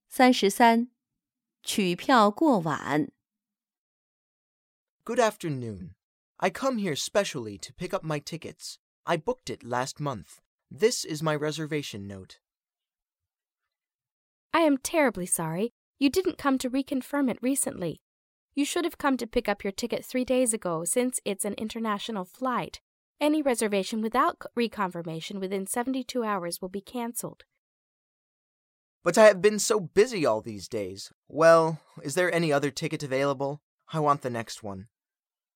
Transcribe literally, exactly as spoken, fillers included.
三十三，取票过晚。 Good afternoon. I come here specially to pick up my tickets. I booked it last month. This is my reservation note. I am terribly sorry. You didn't come to reconfirm it recently. You should have come to pick up your ticket three days ago since it's an international flight. Any reservation without reconfirmation within seventy-two hours will be cancelled. But I have been so busy all these days. Well, is there any other ticket available? I want the next one.